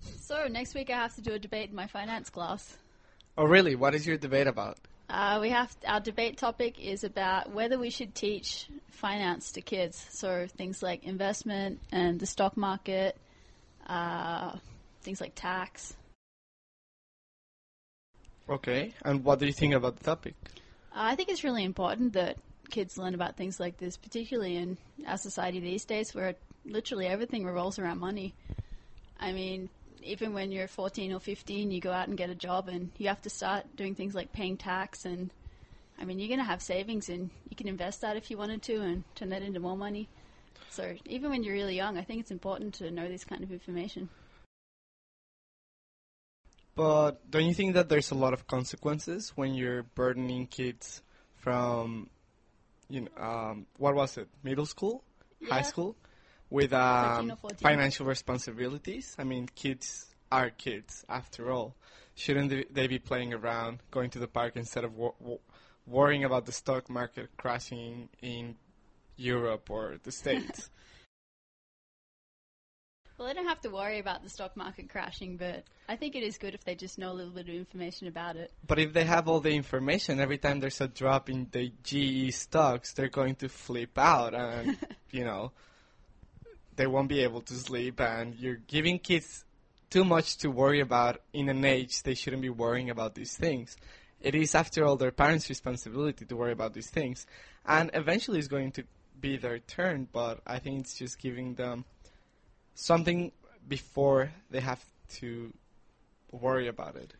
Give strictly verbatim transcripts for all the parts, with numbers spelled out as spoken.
So next week I have to do a debate in my finance class. Oh, really? What is your debate about? Uh, we have our debate topic is about whether we should teach finance to kids. So things like investment and the stock market, uh, things like tax. Okay, and what do you think about the topic? Uh, I think it's really important that kids learn about things like this, particularly in our society these days where literally everything revolves around money. I mean, even when you're fourteen or fifteen, you go out and get a job and you have to start doing things like paying tax. And, I mean, you're going to have savings and you can invest that if you wanted to and turn that into more money. So even when you're really young, I think it's important to know this kind of information. But don't you think that there's a lot of consequences when you're burdening kids from, you know, um, what was it, middle school, Yeah. high school, with thirteen um, or fourteen. financial responsibilities? I mean, kids are kids after all. Shouldn't they, they be playing around, going to the park instead of wo- wo- worrying about the stock market crashing in Europe or the States? Well, they don't have to worry about the stock market crashing, but I think it is good if they just know a little bit of information about it. But if they have all the information, every time there's a drop in the G E stocks, they're going to flip out and, you know, they won't be able to sleep. And you're giving kids too much to worry about in an age they shouldn't be worrying about these things. It is, after all, their parents' responsibility to worry about these things. And eventually it's going to be their turn, but I think it's just giving them something before they have to worry about it.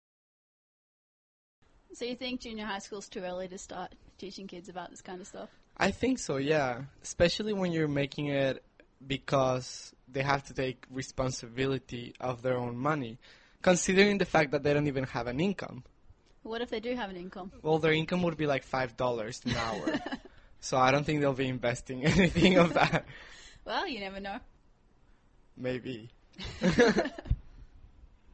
So you think junior high school's too early to start teaching kids about this kind of stuff? I think so, yeah. Especially when you're making it because they have to take responsibility of their own money, considering the fact that they don't even have an income. What if they do have an income? Well, their income would be like five dollars an hour. So I don't think they'll be investing anything of that. Well, you never know. Maybe.